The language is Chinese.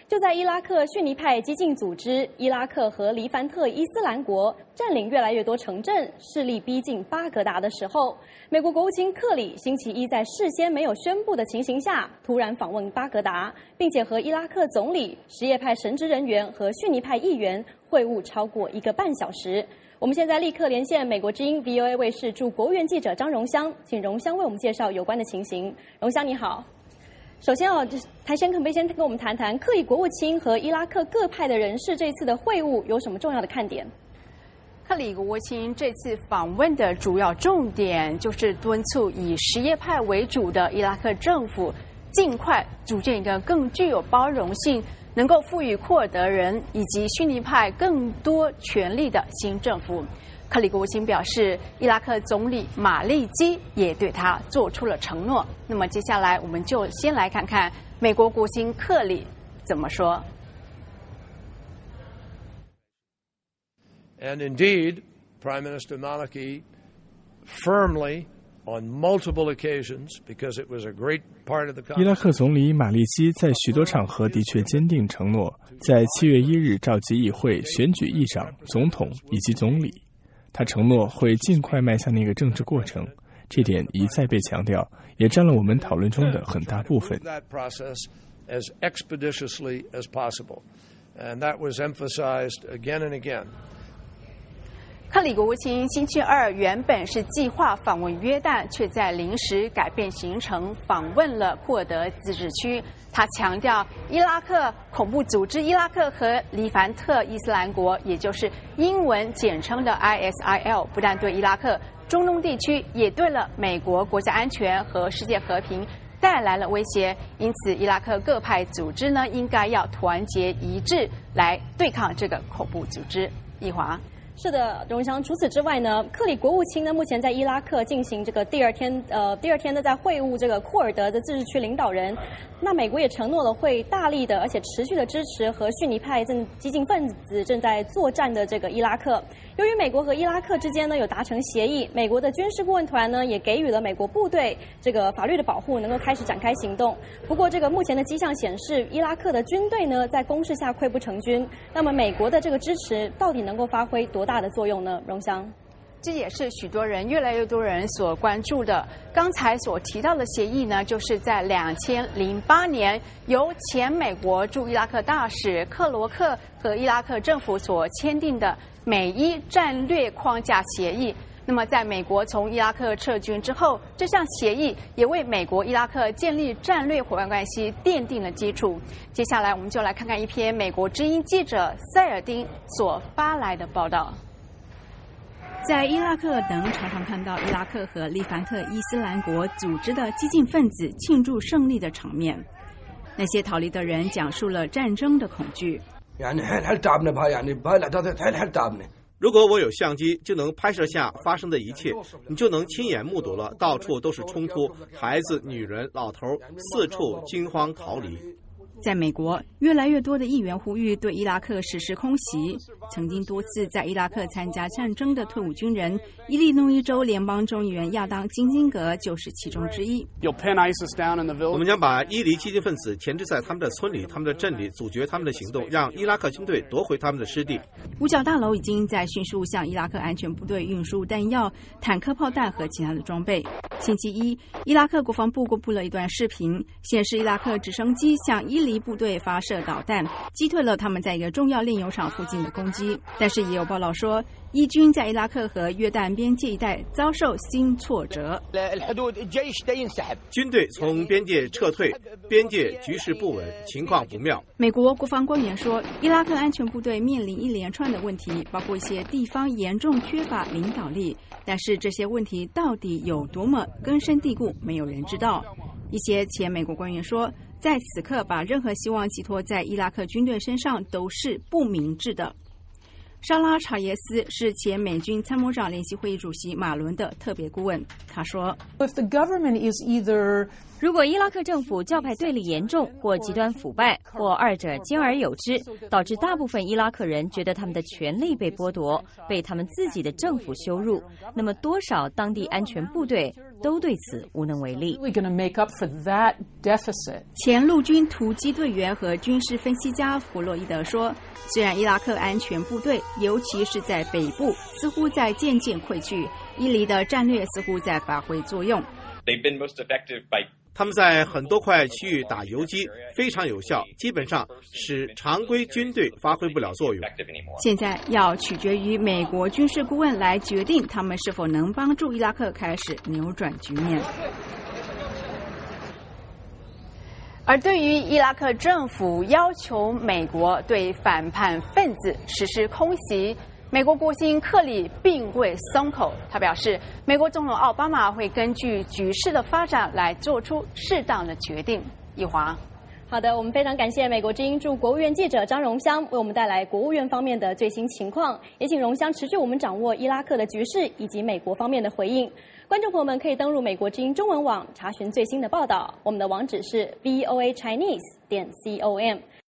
就在伊拉克逊尼派激进组织伊拉克和黎凡特伊斯兰国占领越来越多城镇，势力逼近巴格达的时候，美国国务卿克里星期一在事先没有宣布的情形下，突然访问巴格达，并且和伊拉克总理、什叶派神职人员和逊尼派议员会晤超过1个半小时。我们现在立刻连线美国之音 VOA 卫视驻国务院记者张荣香，请荣香为我们介绍有关的情形。荣香你好。首先台先可不可以先跟我们谈谈克里国务卿和伊拉克各派的人士这次的会晤有什么重要的看点？ 克里国务卿这次访问的主要重点就是敦促以什叶派为主的伊拉克政府尽快组建一个更具有包容性、能够赋予库尔德人以及逊尼派更多权力的新政府。克里国务卿表示，伊拉克总理马利基也对他做出了承诺。那么接下来我们就先来看看美国国务卿克里怎么说。 And indeed, Prime Minister Maliki firmly, on multiple occasions, because it was a great part of the 伊拉克总理马利基在许多场合的确坚定承诺，在7月1日召集议会选举议长、总统以及总理。他承诺会尽快迈向那个政治过程，这点一再被强调，也占了我们讨论中的很大部分。 As expeditiously as possible, and that was emphasized again and again. 克里国务卿星期二原本是计划访问约旦，却在临时改变行程，访问了库尔德自治区。他强调，伊拉克恐怖组织伊拉克和黎凡特伊斯兰国，也就是英文简称的 ISIL， 不但对伊拉克、中东地区，也对了美国国家安全和世界和平带来了威胁。因此，伊拉克各派组织呢，应该要团结一致来对抗这个恐怖组织。易华。 是的，荣祥。除此之外呢，克里国务卿呢目前在伊拉克进行这个第二天呢在会晤这个库尔德的自治区领导人。那美国也承诺了会大力的而且持续的支持和逊尼派激进分子正在作战的这个伊拉克。由于美国和伊拉克之间呢有达成协议，美国的军事顾问团呢也给予了美国部队这个法律的保护，能够开始展开行动。不过这个目前的迹象显示，伊拉克的军队呢在攻势下溃不成军。那么美国的这个支持到底能够发挥多大的作用呢？荣香。 这也是越来越多人所关注的。刚才所提到的协议呢，就是在2008年由前美国驻伊拉克大使克罗克和伊拉克政府所签订的美伊战略框架协议。那么在美国从伊拉克撤军之后，这项协议也为美国伊拉克建立战略伙伴关系奠定了基础。接下来我们就来看看一篇美国之音记者塞尔丁所发来的报道。 在伊拉克等常常看到伊拉克和黎凡特伊斯兰国组织的激进分子庆祝胜利的场面。那些逃离的人讲述了战争的恐惧。 如果我有相机，就能拍摄下发生的一切，你就能亲眼目睹了，到处都是冲突，孩子、女人、老头四处惊慌逃离。 在美国，越来越多的议员呼吁对伊拉克实施空袭。曾经多次在伊拉克参加战争的退伍军人，伊利诺伊州联邦众议员亚当·金金格就是其中之一。 我们将把伊犁激进分子钳制在他们的村里、他们的镇里，阻绝他们的行动，让伊拉克军队夺回他们的失地。 五角大楼已经在迅速向伊拉克安全部队运输弹药、坦克、炮弹和其他的装备。星期一，伊拉克国防部公布了一段视频，显示伊拉克直升机向伊犁部队发射导弹，击退了他们在一个重要炼油厂附近的攻击。但是也有报道说，伊军在伊拉克和约旦边界一带遭受新挫折。 军队从边界撤退，边界局势不稳，情况不妙。 美国国防官员说，伊拉克安全部队面临一连串的问题，包括一些地方严重缺乏领导力。但是这些问题到底有多么根深蒂固，没有人知道。一些前美国官员说，在此刻把任何希望寄托在伊拉克军队身上都是不明智的。沙拉查耶斯是前美军参谋长联席会议主席马伦的特别顾问，他说 ：“If the government is either 如果伊拉克政府教派对立严重，或极端腐败，或二者兼而有之，导致大部分伊拉克人觉得他们的权利被剥夺，被他们自己的政府羞辱，那么多少当地安全部队都对此无能为力。 前陆军突击队员和军事分析家弗洛伊德说，虽然伊拉克安全部队，尤其是在北部，似乎在渐渐溃去，伊犁的战略似乎在发挥作用。 他们在很多块区域打游击，非常有效，基本上使常规军队发挥不了作用。 现在要取决于美国军事顾问来决定他们是否能帮助伊拉克开始扭转局面。 而对于伊拉克政府要求美国对反叛分子实施空袭，美国国务卿克里并未松口，他表示，美国总统奥巴马会根据局势的发展来做出适当的决定。一华， 好的，我们非常感谢美国之音驻国务院记者张荣香为我们带来国务院方面的最新情况，也请荣香持续我们掌握伊拉克的局势以及美国方面的回应。观众朋友们可以登入美国之音中文网查询最新的报道，我们的网址是voachinese.com。